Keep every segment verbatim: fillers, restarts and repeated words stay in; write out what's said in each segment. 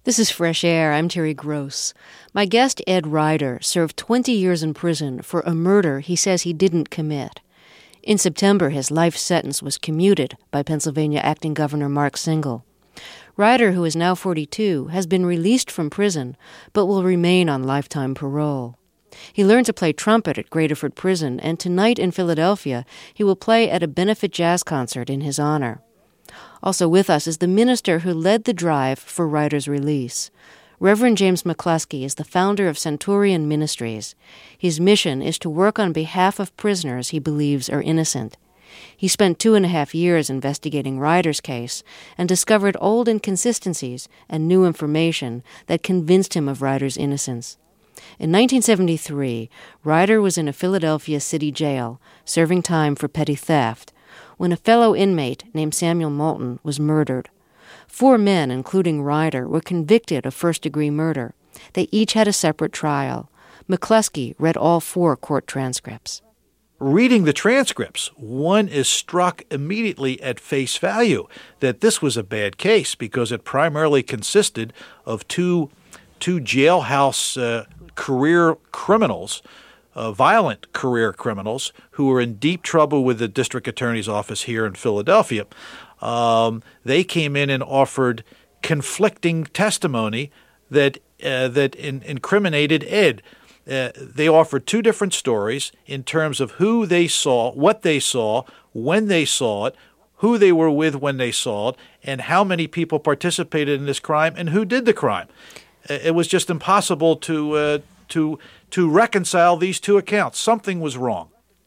This is Fresh Air. I'm Terry Gross. My guest, Ed Ryder, served twenty years in prison for a murder he says he didn't commit. In September, his life sentence was commuted by Pennsylvania Acting Governor Mark Singal. Ryder, who is now forty-two, has been released from prison, but will remain on lifetime parole. He learned to play trumpet at Graterford Prison, and tonight in Philadelphia, he will play at a benefit jazz concert in his honor. Also with us is the minister who led the drive for Ryder's release. Reverend James McCluskey is the founder of Centurion Ministries. His mission is to work on behalf of prisoners he believes are innocent. He spent two and a half years investigating Ryder's case and discovered old inconsistencies and new information that convinced him of Ryder's innocence. In nineteen seventy-three, Ryder was in a Philadelphia city jail, serving time for petty theft, when a fellow inmate named Samuel Moulton was murdered. Four men, including Ryder, were convicted of first-degree murder. They each had a separate trial. McCluskey read all four court transcripts. Reading the transcripts, one is struck immediately at face value that this was a bad case because it primarily consisted of two, two jailhouse uh, career criminals, Uh, violent career criminals who were in deep trouble with the district attorney's office here in Philadelphia. Um, they came in and offered conflicting testimony that uh, that in, incriminated Ed. Uh, they offered two different stories in terms of who they saw, what they saw, when they saw it, who they were with when they saw it, and how many people participated in this crime and who did the crime. Uh, it was just impossible to uh, to to reconcile these two accounts. Something was wrong.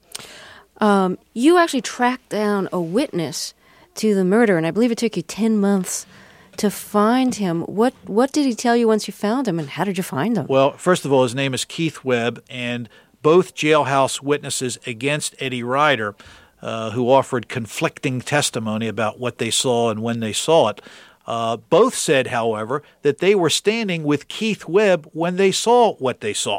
Um, you actually tracked down a witness to the murder, and I believe it took you ten months to find him. What what did he tell you once you found him, and how did you find him? Well, first of all, his name is Keith Webb, and both jailhouse witnesses against Eddie Ryder, uh, who offered conflicting testimony about what they saw and when they saw it, Uh, both said, however, that they were standing with Keith Webb when they saw what they saw.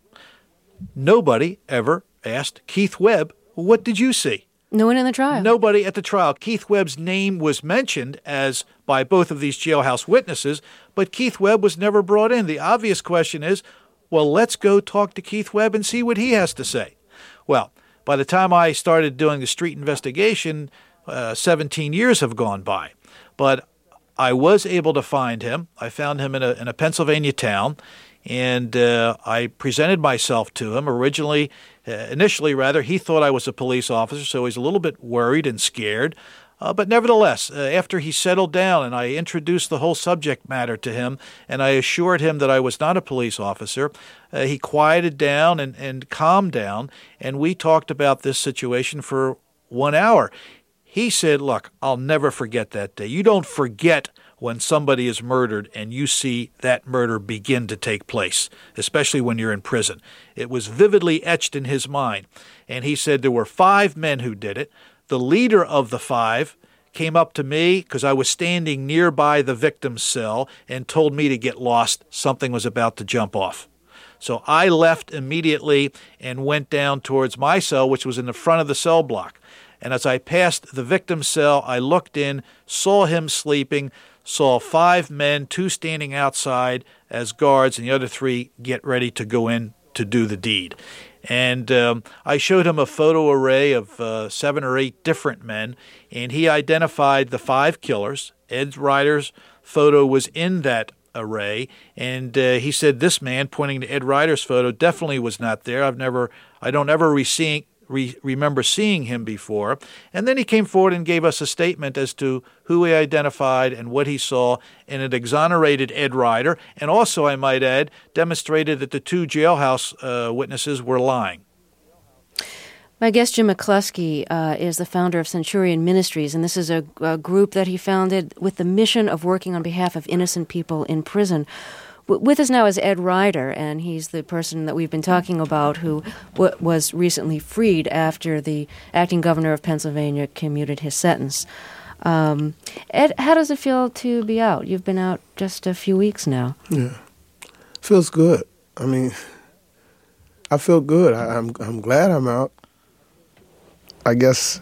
Nobody ever asked Keith Webb, what did you see? No one in the trial. Nobody at the trial. Keith Webb's name was mentioned as by both of these jailhouse witnesses, but Keith Webb was never brought in. The obvious question is, well, let's go talk to Keith Webb and see what he has to say. Well, by the time I started doing the street investigation, uh, seventeen years have gone by. But I was able to find him. I found him in a in a Pennsylvania town, and uh, I presented myself to him. Originally, uh, initially rather, he thought I was a police officer, so he's a little bit worried and scared. Uh, but nevertheless, uh, after he settled down and I introduced the whole subject matter to him, and I assured him that I was not a police officer, uh, he quieted down and, and calmed down, and we talked about this situation for one hour. He said, look, I'll never forget that day. You don't forget when somebody is murdered and you see that murder begin to take place, especially when you're in prison. It was vividly etched in his mind. And he said there were five men who did it. The leader of the five came up to me because I was standing nearby the victim's cell and told me to get lost. Something was about to jump off. So I left immediately and went down towards my cell, which was in the front of the cell block. And as I passed the victim's cell, I looked in, saw him sleeping, saw five men, two standing outside as guards, and the other three get ready to go in to do the deed. And um, I showed him a photo array of uh, seven or eight different men, and he identified the five killers. Ed Ryder's photo was in that array, and uh, he said this man, pointing to Ed Ryder's photo, definitely was not there. I've never, I don't ever re-seeing, Re- remember seeing him before. And then he came forward and gave us a statement as to who he identified and what he saw, and it exonerated Ed Ryder, and also, I might add, demonstrated that the two jailhouse uh, witnesses were lying. My guest, Jim McCluskey, uh, is the founder of Centurion Ministries, and this is a, a group that he founded with the mission of working on behalf of innocent people in prison. With us now is Ed Ryder, and he's the person that we've been talking about who w- was recently freed after the acting governor of Pennsylvania commuted his sentence. Um, Ed, how does it feel to be out? You've been out just a few weeks now. Yeah, feels good. I mean, I feel good. I, I'm I'm glad I'm out. I guess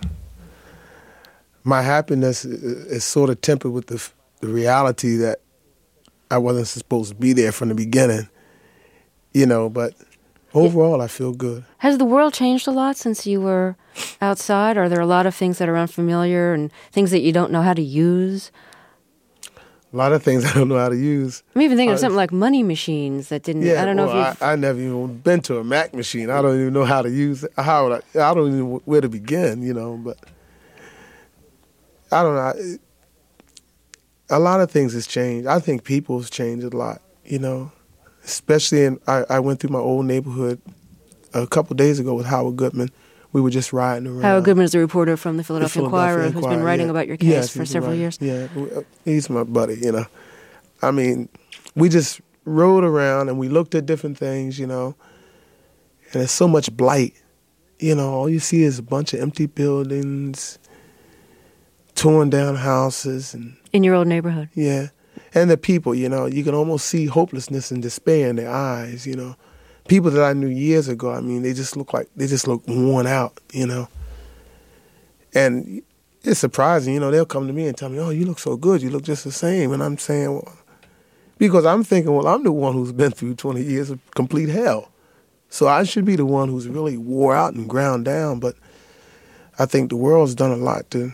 my happiness is, is sort of tempered with the, the reality that I wasn't supposed to be there from the beginning, you know, but overall I feel good. Has the world changed a lot since you were outside? Are there a lot of things that are unfamiliar and things that you don't know how to use? A lot of things I don't know how to use. I'm even thinking uh, of something like money machines that didn't, Yeah, I don't know well, if you've... I, I never even been to a Mac machine. I don't even know how to use it. How would I, I don't even know where to begin, you know, but I don't know. A lot of things has changed. I think people has changed a lot, you know, especially in, I, I went through my old neighborhood a couple of days ago with Howard Goodman. We were just riding around. Howard Goodman is a reporter from the Philadelphia, the Philadelphia Inquirer, Inquirer who's been writing yeah. about your case yes, for he's several right. years. Yeah, he's my buddy, you know. I mean, we just rode around and we looked at different things, you know, and there's so much blight. You know, all you see is a bunch of empty buildings, torn down houses. And in your old neighborhood? Yeah. And the people, you know, you can almost see hopelessness and despair in their eyes, you know. People that I knew years ago, I mean, they just look like, they just look worn out, you know. And it's surprising, you know, they'll come to me and tell me, oh, you look so good, you look just the same. And I'm saying, well, because I'm thinking, well, I'm the one who's been through twenty years of complete hell. So I should be the one who's really wore out and ground down. But I think the world's done a lot to...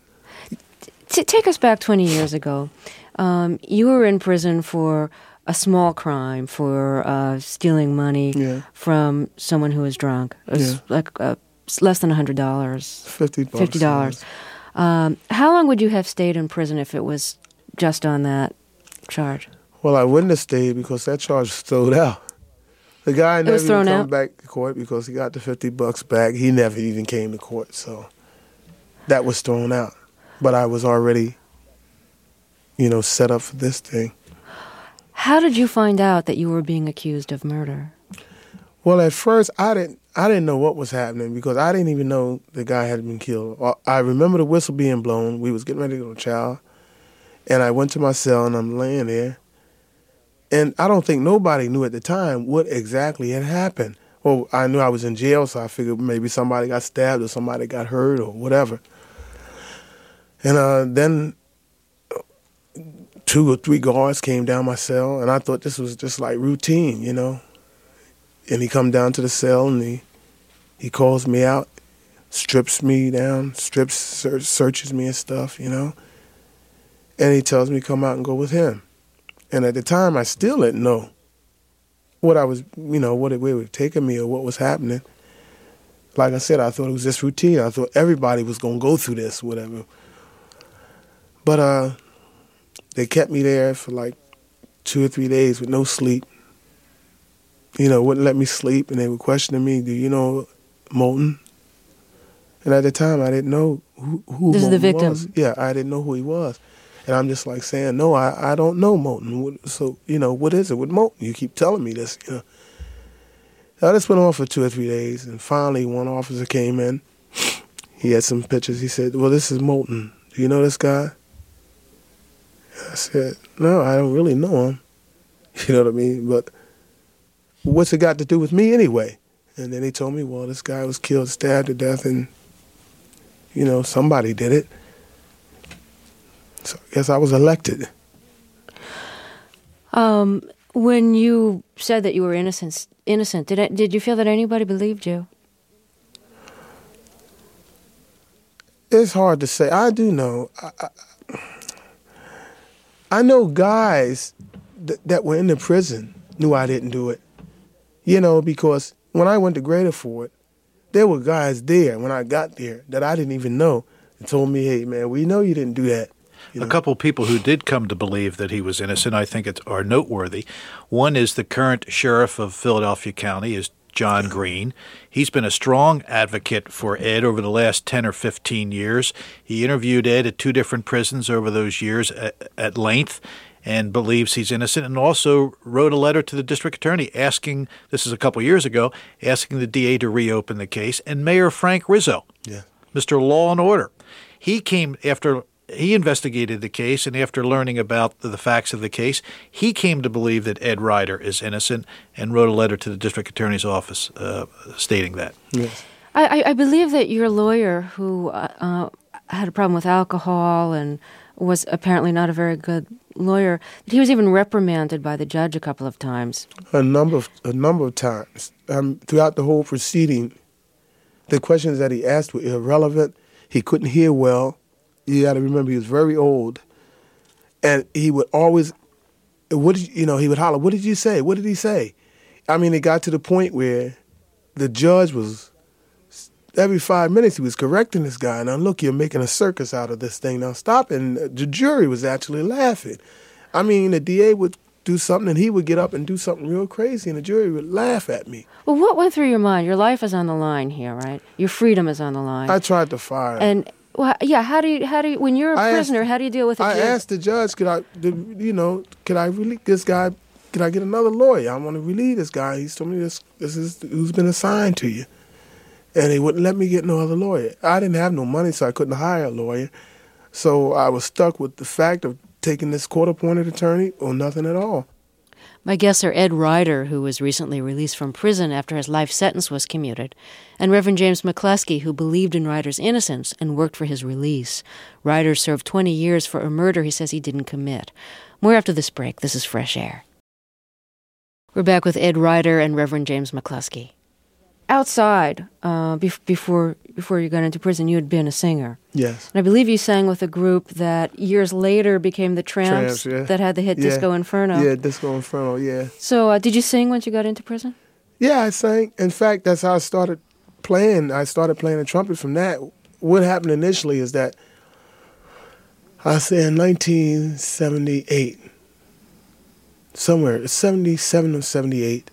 T- take us back twenty years ago. Um, you were in prison for a small crime, for uh, stealing money Yeah. from someone who was drunk. It was Yeah. like uh, less than one hundred dollars. fifty bucks. fifty dollars. Um, how long would you have stayed in prison if it was just on that charge? Well, I wouldn't have stayed because that charge was thrown out. The guy never was even thrown come out? back to court because he got the fifty bucks back. He never even came to court, so that was thrown out. But I was already, you know, set up for this thing. How did you find out that you were being accused of murder? Well, at first, I didn't I didn't know what was happening because I didn't even know the guy had been killed. I remember the whistle being blown. We was getting ready to go to trial. And I went to my cell, and I'm laying there. And I don't think nobody knew at the time what exactly had happened. Well, I knew I was in jail, so I figured maybe somebody got stabbed or somebody got hurt or whatever. And uh, then two or three guards came down my cell, and I thought this was just like routine, you know. And he come down to the cell, and he he calls me out, strips me down, strips, search, searches me and stuff, you know. And he tells me to come out and go with him. And at the time, I still didn't know what I was, you know, what it, where it was taking me or what was happening. Like I said, I thought it was just routine. I thought everybody was going to go through this, whatever. But uh, they kept me there for like two or three days with no sleep. You know, wouldn't let me sleep, and they were questioning me, do you know Moulton? And at the time, I didn't know who, who This is Moulton the victim. was. Yeah, I didn't know who he was. And I'm just like saying, no, I, I don't know Moulton. So, you know, what is it with Moulton? You keep telling me this, you know. I just went on for two or three days, and finally one officer came in. He had some pictures. He said, well, this is Moulton. Do you know this guy? I said, no, I don't really know him. You know what I mean? But what's it got to do with me anyway? And then he told me, well, this guy was killed, stabbed to death, and, you know, somebody did it. So I guess I was elected. Um, when you said that you were innocent, innocent, did it, did you feel that anybody believed you? It's hard to say. I do know. I, I, I know guys th- that were in the prison knew I didn't do it. You know, because when I went to Greater Ford, there were guys there when I got there that I didn't even know and told me, hey, man, we know you didn't do that. You know? A couple of people who did come to believe that he was innocent, I think, it's, are noteworthy. One is the current sheriff of Philadelphia County, is John Green. He's been a strong advocate for Ed over the last ten or fifteen years. He interviewed Ed at two different prisons over those years at, at length and believes he's innocent, and also wrote a letter to the district attorney asking, this is a couple years ago, asking the D A to reopen the case. And Mayor Frank Rizzo, Yeah. Mister Law and Order, he came after... He investigated the case, and after learning about the facts of the case, he came to believe that Ed Ryder is innocent and wrote a letter to the district attorney's office uh, stating that. Yes. I, I believe that your lawyer, who uh, uh, had a problem with alcohol and was apparently not a very good lawyer. He was even reprimanded by the judge a couple of times. A number of a number of times um, throughout the whole proceeding. The questions that he asked were irrelevant. He couldn't hear well. You got to remember, he was very old, and he would always, what did you, you know, he would holler, "What did you say? What did he say?" I mean, it got to the point where the judge was every five minutes he was correcting this guy. Now look, you're making a circus out of this thing. Now stop. And the jury was actually laughing. I mean, the D A would do something, and he would get up and do something real crazy, and the jury would laugh at me. Well, what went through your mind? Your life is on the line here, right? Your freedom is on the line. I tried to fire him. And well, yeah, how do you, how do you, when you're a I prisoner, asked, how do you deal with it? I asked the judge, could I, you know, could I release this guy? Could I get another lawyer? I want to relieve this guy. He's told me this, this is who's been assigned to you. And he wouldn't let me get no other lawyer. I didn't have no money, so I couldn't hire a lawyer. So I was stuck with the fact of taking this court-appointed attorney or nothing at all. My guests are Ed Ryder, who was recently released from prison after his life sentence was commuted, and Reverend James McCleskey, who believed in Ryder's innocence and worked for his release. Ryder served twenty years for a murder he says he didn't commit. More after this break. This is Fresh Air. We're back with Ed Ryder and Reverend James McCleskey. Outside, uh, be- before before you got into prison, you had been a singer. Yes. And I believe you sang with a group that years later became the Tramps, Tramps, yeah. that had the hit Yeah. Disco Inferno. Yeah, Disco Inferno, yeah. So uh, did you sing once you got into prison? Yeah, I sang. In fact, that's how I started playing. I started playing the trumpet from that. What happened initially is that I say in nineteen seventy-eight, somewhere, seventy-seven or seventy-eight,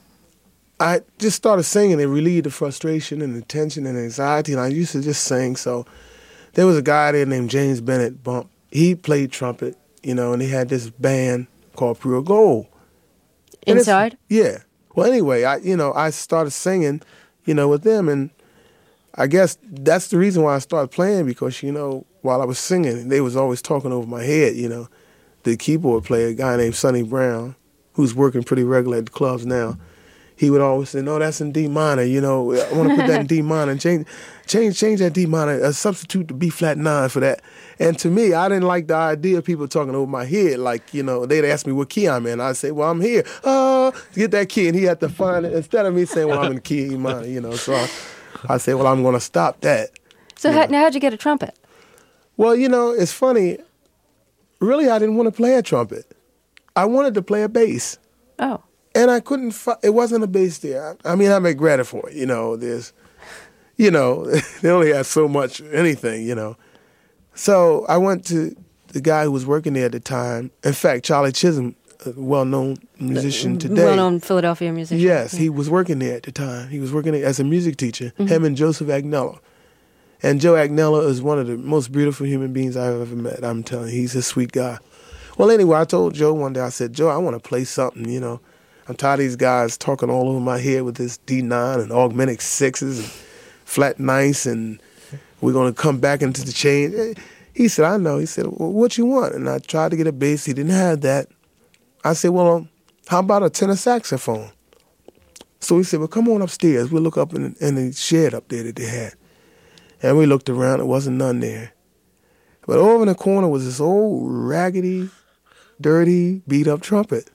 I just started singing. It relieved the frustration and the tension and anxiety, and I used to just sing. So there was a guy there named James Bennett Bump. He played trumpet, you know, and he had this band called Pure Gold. And Inside? Yeah. Well, anyway, I you know, I started singing, you know, with them, and I guess that's the reason why I started playing, because, you know, while I was singing, they was always talking over my head, you know. The keyboard player, a guy named Sonny Brown, who's working pretty regular at the clubs now, he would always say, "No, that's in D minor. You know, I want to put that in D minor and change, change, change that D minor. Uh, substitute the B flat nine for that." And to me, I didn't like the idea of people talking over my head. Like, you know, they'd ask me what key I'm in. I'd say, "Well, I'm here. Uh, get that key," and he had to find it instead of me saying, "Well, I'm in key E minor." You know, so I, I say, "Well, I'm going to stop that." So how, now how'd you get a trumpet? Well, you know, it's funny. Really, I didn't want to play a trumpet. I wanted to play a bass. Oh. And I couldn't, fi- it wasn't a bass there. I, I mean, I make credit for it, you know, there's, you know, they only had so much anything, you know. So I went to the guy who was working there at the time. In fact, Charlie Chisholm, a well-known musician today. Well-known Philadelphia musician. Yes, yeah. he was working there at the time. He was working there as a music teacher, mm-hmm. him and Joseph Agnello. And Joe Agnello is one of the most beautiful human beings I've ever met, I'm telling you. He's a sweet guy. Well, anyway, I told Joe one day, I said, "Joe, I want to play something, you know. I'm tired of these guys talking all over my head with this D nine and augmented sixes and flat ninths, and we're going to come back into the change." He said, "I know." He said, "Well, what you want?" And I tried to get a bass. He didn't have that. I said, "Well, um, how about a tenor saxophone?" So he said, "Well, come on upstairs. We'll look up in, in the shed up there that they had." And we looked around. There wasn't none there. But over in the corner was this old, raggedy, dirty, beat-up trumpet.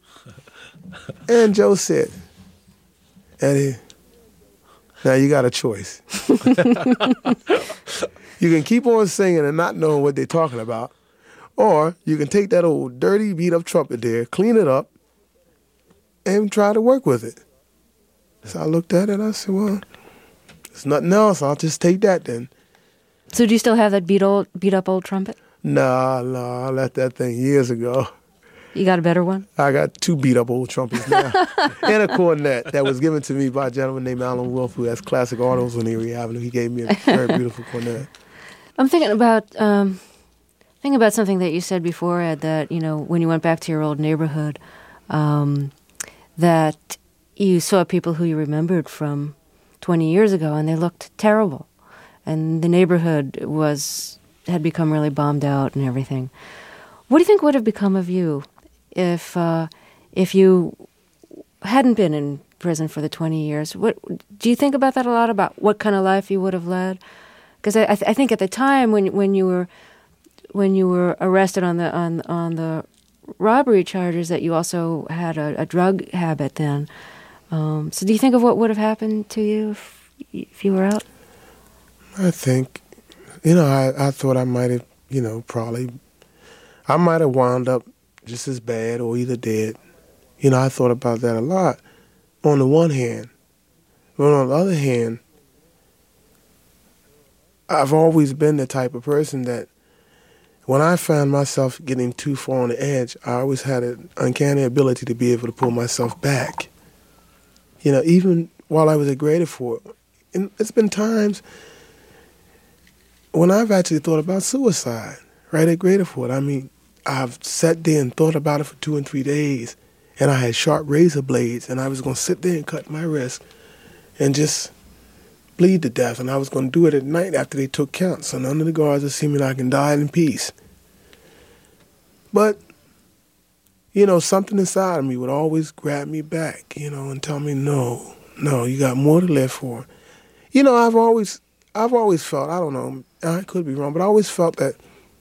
And Joe said, "Eddie, now you got a choice. You can keep on singing and not knowing what they're talking about, or you can take that old dirty beat-up trumpet there, clean it up, and try to work with it." So I looked at it and I said, "Well, there's nothing else. I'll just take that then." So do you still have that beat old, beat up old trumpet? Nah, nah, I left that thing years ago. You got a better one? I got two beat-up old trumpets now. And a cornet that was given to me by a gentleman named Alan Wolf, who has Classic Autos on Erie Avenue. He gave me a very beautiful cornet. I'm thinking about um, thinking about something that you said before, Ed, that, you know, when you went back to your old neighborhood, um, that you saw people who you remembered from twenty years ago, and they looked terrible. And the neighborhood was had become really bombed out and everything. What do you think would have become of you if uh, if you hadn't been in prison for the twenty years? What do you think about that a lot, about what kind of life you would have led? Because I, I, th- I think at the time when when you were when you were arrested on the on on the robbery charges that you also had a, a drug habit then. Um, so do you think of what would have happened to you if, if you were out? I think, you know, I, I thought I might have, you know, probably, I might have wound up just as bad or either dead. You know, I thought about that a lot on the one hand. But on the other hand, I've always been the type of person that when I found myself getting too far on the edge, I always had an uncanny ability to be able to pull myself back. You know, even while I was at Graterford, and it's been times when I've actually thought about suicide right at Graterford. I mean, I've sat there and thought about it for two and three days, and I had sharp razor blades, and I was going to sit there and cut my wrist and just bleed to death, and I was going to do it at night after they took count, so none of the guards would see me and I can die in peace. But, you know, something inside of me would always grab me back, you know, and tell me, no, no, you got more to live for. You know, I've always, I've always felt, I don't know, I could be wrong, but I always felt that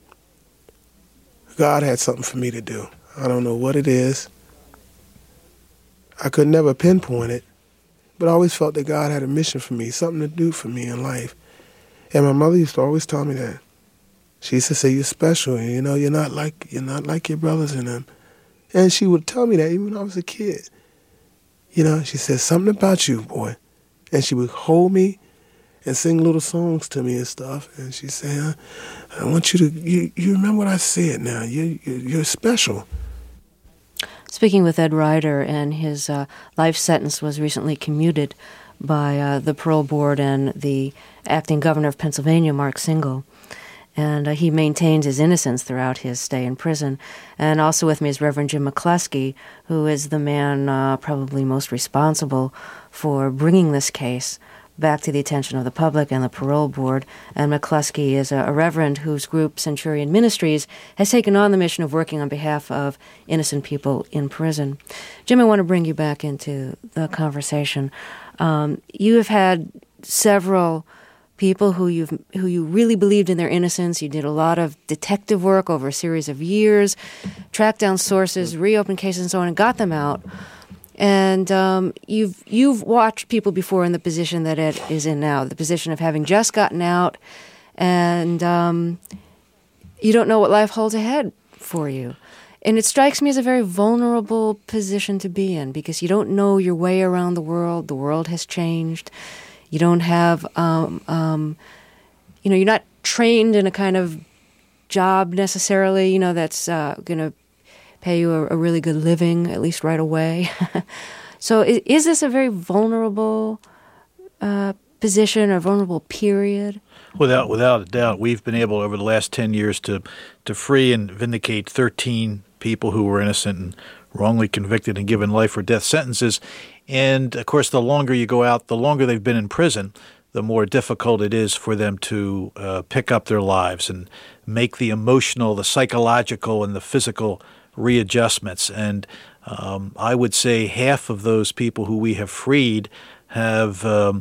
God had something for me to do. I don't know what it is. I could never pinpoint it. But I always felt that God had a mission for me, something to do for me in life. And my mother used to always tell me that. She used to say, you're special, and, you know, you're not like you're not like your brothers and them. And she would tell me that even when I was a kid. You know, she said, something about you, boy. And she would hold me and sing little songs to me and stuff. And she'd say, I, I want you to, you, you remember what I said now. You, you, you're special. Speaking with Ed Ryder, and his uh, life sentence was recently commuted by uh, the parole board and the acting governor of Pennsylvania, Mark Singal. And uh, he maintained his innocence throughout his stay in prison. And also with me is Reverend Jim McCluskey, who is the man uh, probably most responsible for bringing this case back to the attention of the public and the parole board. And McCluskey is a, a reverend whose group, Centurion Ministries, has taken on the mission of working on behalf of innocent people in prison. Jim, I want to bring you back into the conversation. Um, you have had several people who you've who you really believed in their innocence. You did a lot of detective work over a series of years, tracked down sources, reopened cases and so on, and got them out. And um, you've you've watched people before in the position that Ed is in now, the position of having just gotten out, and um, you don't know what life holds ahead for you. And it strikes me as a very vulnerable position to be in, because you don't know your way around the world. The world has changed. You don't have, um, um, you know, you're not trained in a kind of job necessarily, you know, that's uh, going to pay you a, a really good living, at least right away. So is, is this a very vulnerable uh, position or vulnerable period? Without without a doubt. We've been able over the last ten years to, to free and vindicate thirteen people who were innocent and wrongly convicted and given life or death sentences. And, of course, the longer you go out, the longer they've been in prison, the more difficult it is for them to uh, pick up their lives and make the emotional, the psychological, and the physical readjustments. And um, I would say half of those people who we have freed have um,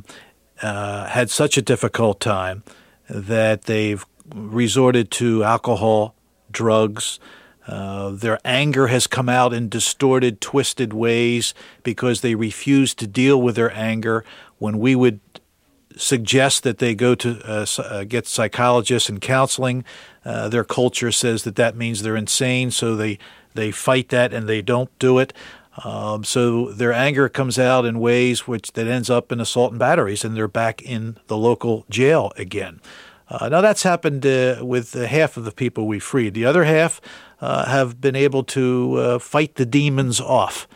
uh, had such a difficult time that they've resorted to alcohol, drugs. Uh, their anger has come out in distorted, twisted ways because they refuse to deal with their anger. When we would suggest that they go to uh, uh, get psychologists and counseling, uh, their culture says that that means they're insane, so they, they fight that and they don't do it. Um, so their anger comes out in ways which that ends up in assault and batteries, and they're back in the local jail again. Uh, now, that's happened uh, with uh, half of the people we freed. The other half uh, have been able to uh, fight the demons off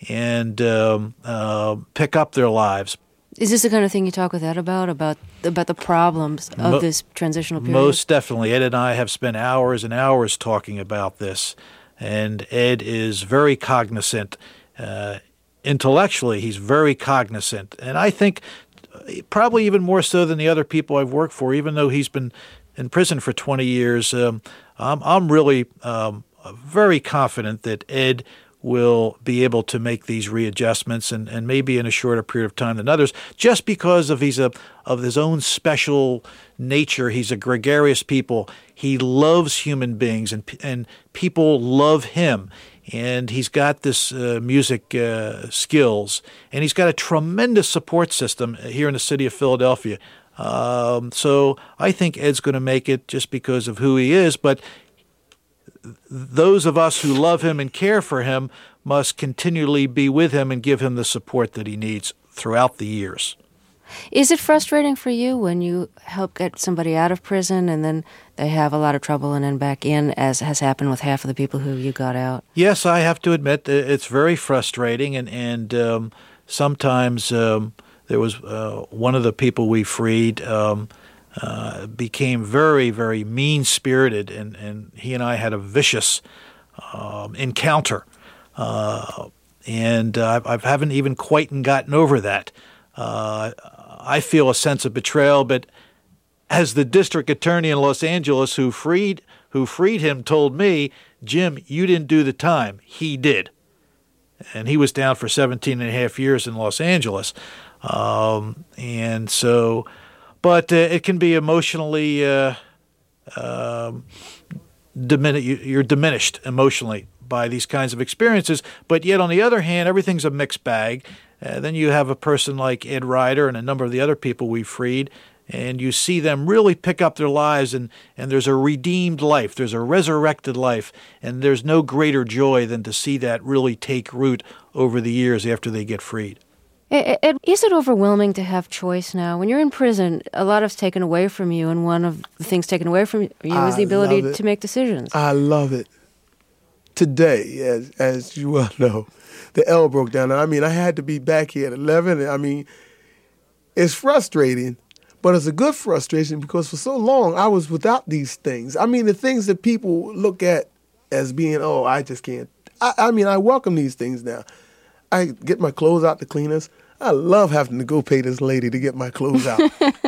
and um, uh, pick up their lives. Is this the kind of thing you talk with Ed about, about, about the problems of Mo- this transitional period? Most definitely. Ed and I have spent hours and hours talking about this, and Ed is very cognizant. Uh, intellectually, he's very cognizant. And I think probably even more so than the other people I've worked for, even though he's been in prison for twenty years, um, I'm, I'm really um, very confident that Ed will be able to make these readjustments, and, and maybe in a shorter period of time than others, just because of he's a of his own special nature. He's a gregarious people. He loves human beings, and and people love him. And he's got this uh, music uh, skills, and he's got a tremendous support system here in the city of Philadelphia. Um, so I think Ed's going to make it just because of who he is, but those of us who love him and care for him must continually be with him and give him the support that he needs throughout the years. Is it frustrating for you when you help get somebody out of prison and then they have a lot of trouble and then back in, as has happened with half of the people who you got out? Yes, I have to admit that it's very frustrating, and, and um, sometimes um, there was uh, one of the people we freed um, Uh, became very, very mean-spirited, and, and he and I had a vicious um, encounter. Uh, and uh, I haven't even quite gotten over that. Uh, I feel a sense of betrayal, but as the district attorney in Los Angeles who freed who freed him told me, Jim, you didn't do the time. He did. And he was down for seventeen and a half years in Los Angeles. Um, and so... But uh, it can be emotionally uh, um, dimin- you're diminished emotionally by these kinds of experiences. But yet, on the other hand, everything's a mixed bag. Uh, then you have a person like Ed Ryder and a number of the other people we freed, and you see them really pick up their lives, and, and there's a redeemed life. There's a resurrected life, and there's no greater joy than to see that really take root over the years after they get freed. Ed, is it overwhelming to have choice now? When you're in prison, a lot is taken away from you, and one of the things taken away from you is the ability to make decisions. I love it. Today, as as you well know, the L broke down. I mean, I had to be back here at eleven. I mean, it's frustrating, but it's a good frustration because for so long I was without these things. I mean, the things that people look at as being, oh, I just can't. I, I mean, I welcome these things now. I get my clothes out to cleaners. I love having to go pay this lady to get my clothes out.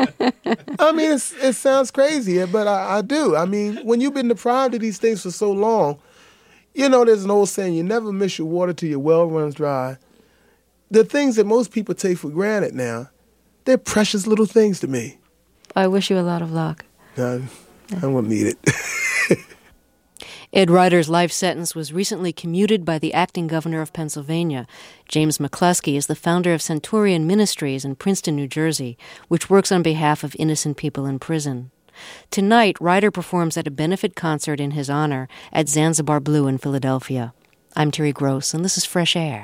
I mean, it's, it sounds crazy, but I, I do. I mean, when you've been deprived of these things for so long, you know, there's an old saying, you never miss your water till your well runs dry. The things that most people take for granted now, they're precious little things to me. I wish you a lot of luck. I, I won't need it. Ed Ryder's life sentence was recently commuted by the acting governor of Pennsylvania. James McCluskey is the founder of Centurion Ministries in Princeton, New Jersey, which works on behalf of innocent people in prison. Tonight, Ryder performs at a benefit concert in his honor at Zanzibar Blue in Philadelphia. I'm Terry Gross, and this is Fresh Air.